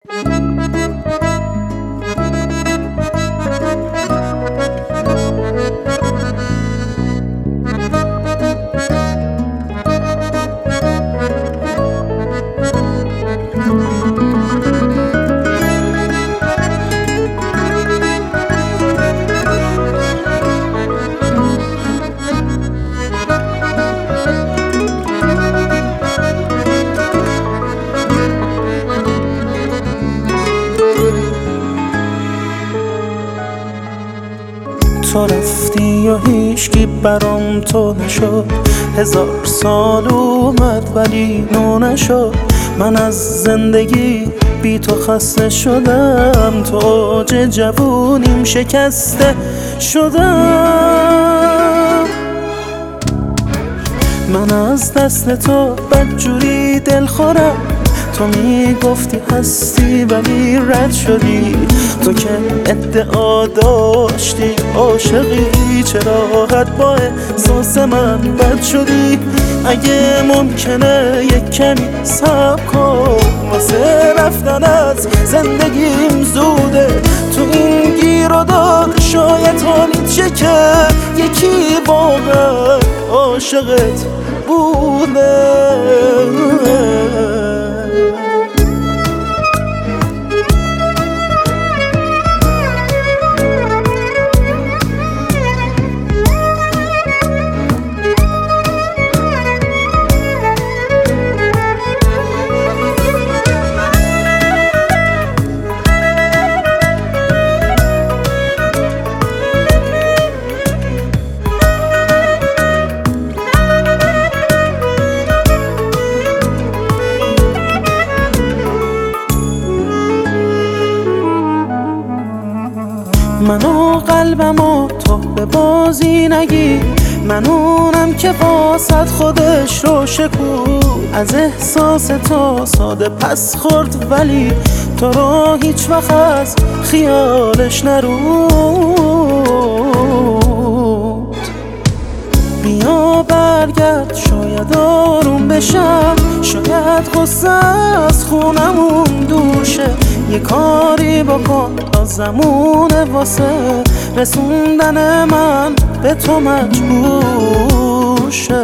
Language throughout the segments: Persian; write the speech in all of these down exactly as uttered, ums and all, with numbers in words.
تو رفتی و هیچکی برام تو نشد، هزار سال اومد ولی نو نشد. من از زندگی بی تو خسته شدم، تو اوج جوونیم شکسته شدم. من از دست تو بدجوری دل خورم، تو میگفتی هستی ولی رد شدی. تو که ادعا داشتی عاشقی، چرا حد با احساس من بد شدی؟ اگه ممکنه یک کمی صبر کن، واسه رفتن از زندگیم زوده. تو این گیر و دار شاید حالیت شه که یکی واقعا عاشقت بوده. منو قلبمو تو به بازی نگی، من اونم که واسط خودش رو شکود. از احساس تو ساده پس خورد ولی تو رو هیچ وقت از خیالش نرود. بیا برگرد شاید آروم بشم، شاید غصه از خونمون دوشه. یه کاری بکن لازمونه واسه رسوندن من به تو مجبور شه.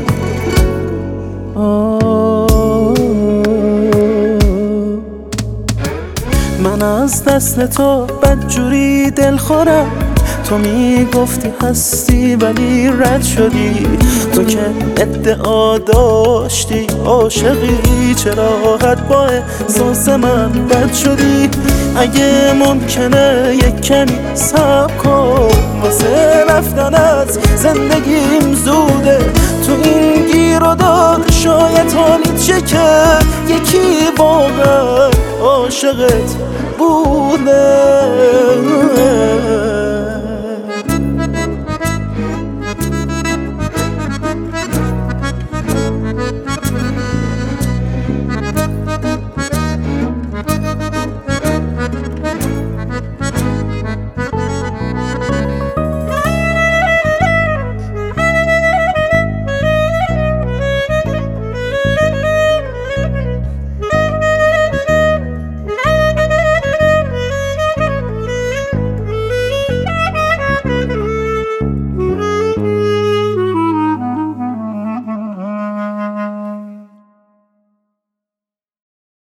من از دست تو بدجوری دل خورم، تو میگفتی هستی ولی رد شدی. تو که ادعا داشتی عاشقی، چرا حد با احساس من بد شدی؟ اگه ممکنه یک کمی صبر کن، واسه رفتن از زندگیم زوده. تو این گیر و دار شاید حالیت شه که یکی واقعا عاشقت بوده.